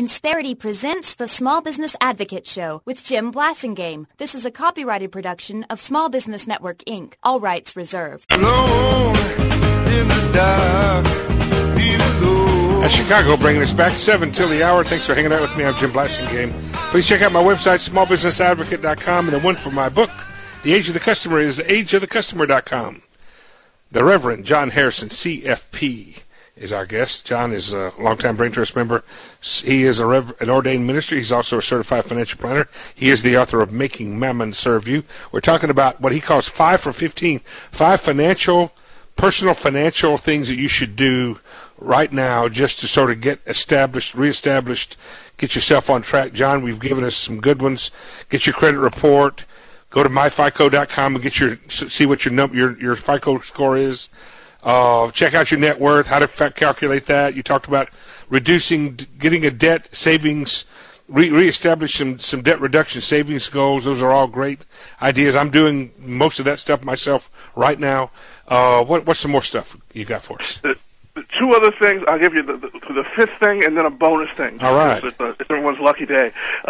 Insperity presents the Small Business Advocate Show with Jim Blasingame. This is a copyrighted production of Small Business Network, Inc. All rights reserved. Alone in the dark, That's Chicago bringing us back 7 till the hour. Thanks for hanging out with me. I'm Jim Blasingame. Please check out my website, smallbusinessadvocate.com, and the one for my book, The Age of the Customer, is ageofthecustomer.com. The Reverend John Harrison, CFP, is our guest. John is a longtime Brain Trust member. He is an ordained minister. He's also a certified financial planner. He is the author of Making Mammon Serve You. We're talking about what he calls 5 for 15, 5 personal financial things that you should do right now just to sort of get reestablished, get yourself on track. John, we've given us some good ones. Get your credit report. Go to myfico.com and see what your FICO score is. Check out your net worth, how to calculate that. You talked about getting a debt savings, reestablish some debt reduction savings goals. Those are all great ideas. I'm doing most of that stuff myself right now. What's some more stuff you got for us? The two other things, I'll give you the fifth thing and then a bonus thing. All right. It's everyone's lucky day.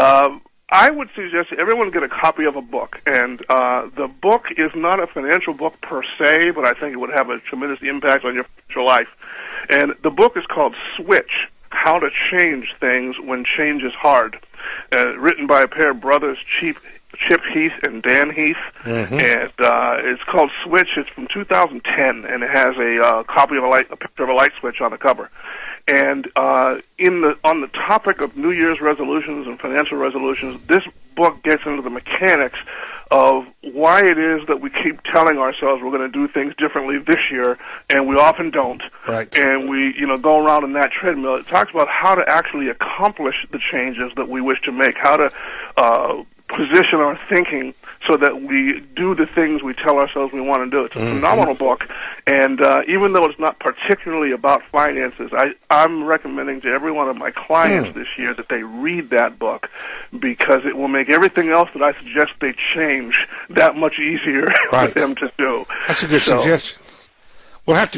I would suggest everyone get a copy of a book, and the book is not a financial book per se, but I think it would have a tremendous impact on your future life. And the book is called Switch: How to Change Things When Change is Hard, written by a pair of brothers, Chip Heath and Dan Heath, and it's called Switch. It's from 2010, and it has a copy of a picture of a light switch on the cover. And on the topic of New Year's resolutions and financial resolutions, this book gets into the mechanics of why it is that we keep telling ourselves we're going to do things differently this year, and we often don't. Right. And we, go around in that treadmill. It talks about how to actually accomplish the changes that we wish to make, how to position our thinking so that we do the things we tell ourselves we want to do. It's a phenomenal book, and even though it's not particularly about finances, I'm recommending to every one of my clients this year that they read that book, because it will make everything else that I suggest they change that much easier for them to do. That's a good suggestion. I'll have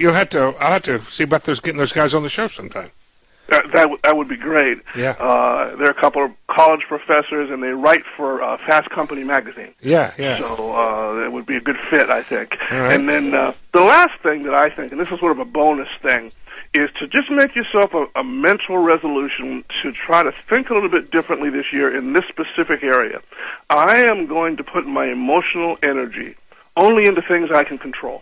to see about getting those guys on the show sometime. That would be great. Yeah. They're a couple of college professors, and they write for Fast Company magazine. Yeah. So it would be a good fit, I think. All right. And then the last thing that I think, and this is sort of a bonus thing, is to just make yourself a mental resolution to try to think a little bit differently this year in this specific area. I am going to put my emotional energy only into things I can control.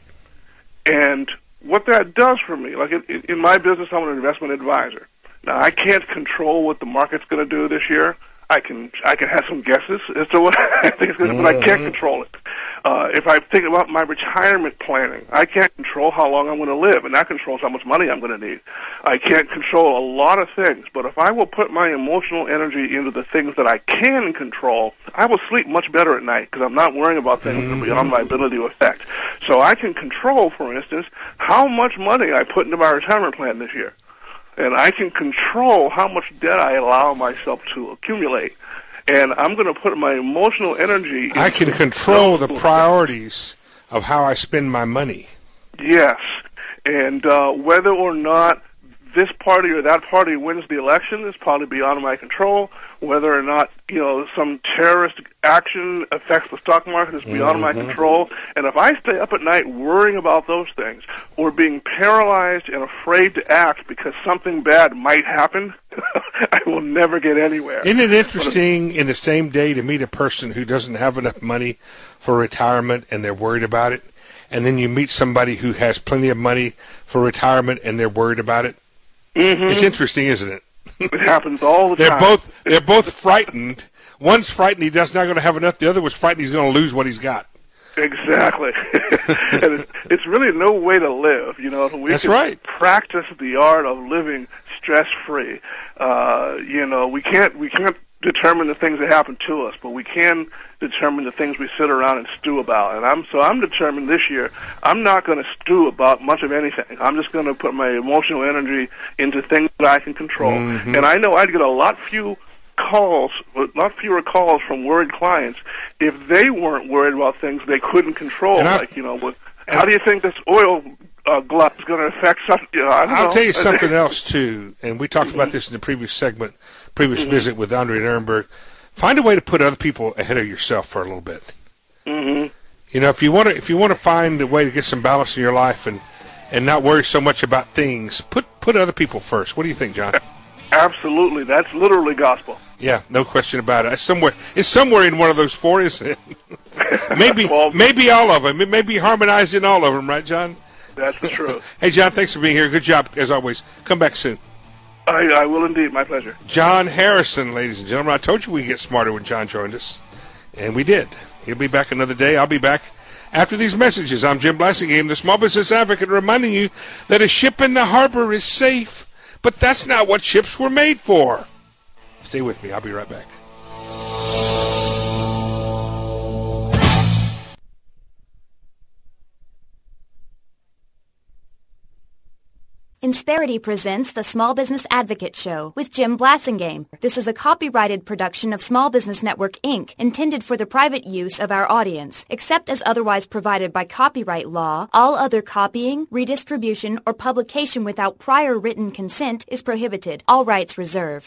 And what that does for me, like in my business, I'm an investment advisor. Now, I can't control what the market's going to do this year. I can have some guesses as to what I think it's going to do, but I can't control it. If I think about my retirement planning, I can't control how long I'm going to live, and that controls how much money I'm going to need. I can't control a lot of things, but if I will put my emotional energy into the things that I can control, I will sleep much better at night, because I'm not worrying about things that are beyond my ability to affect. So I can control, for instance, how much money I put into my retirement plan this year. And I can control how much debt I allow myself to accumulate. And I'm going to put my emotional energy I can control the priorities of how I spend my money. Yes. And whether or not this party or that party wins the election is probably beyond my control. Whether or not, some terrorist action affects the stock market is beyond my control. And if I stay up at night worrying about those things, or being paralyzed and afraid to act because something bad might happen, I will never get anywhere. Isn't it interesting in the same day to meet a person who doesn't have enough money for retirement and they're worried about it, and then you meet somebody who has plenty of money for retirement and they're worried about it? It's interesting, isn't it? It happens all the time. They're both frightened. One's frightened he's not going to have enough. The other was frightened he's going to lose what he's got. Exactly. And it's really no way to live. That's right. Practice the art of living stress-free. We can't determine the things that happen to us, but we can determine the things we sit around and stew about. And I'm determined this year I'm not going to stew about much of anything. I'm just going to put my emotional energy into things that I can control. And I know I'd get a lot fewer calls from worried clients if they weren't worried about things they couldn't control. How do you think this oil glut is going to affect something. I'll tell you something else, too, and we talked about this in the previous visit with Andre Nirenberg. Find a way to put other people ahead of yourself for a little bit. Mm-hmm. You know, if you want to find a way to get some balance in your life and not worry so much about things, put other people first. What do you think, John? Absolutely. That's literally gospel. Yeah, no question about it. It's somewhere in one of those four, isn't it? maybe all of them. It may be harmonized in all of them, right, John? That's the truth. Hey, John, thanks for being here. Good job, as always. Come back soon. I will indeed. My pleasure. John Harrison, ladies and gentlemen. I told you we'd get smarter when John joined us, and we did. He'll be back another day. I'll be back after these messages. I'm Jim Blassingame, the Small Business Advocate, reminding you that a ship in the harbor is safe, but that's not what ships were made for. Stay with me. I'll be right back. Insperity presents the Small Business Advocate Show with Jim Blassingame. This is a copyrighted production of Small Business Network, Inc., intended for the private use of our audience. Except as otherwise provided by copyright law, all other copying, redistribution, or publication without prior written consent is prohibited. All rights reserved.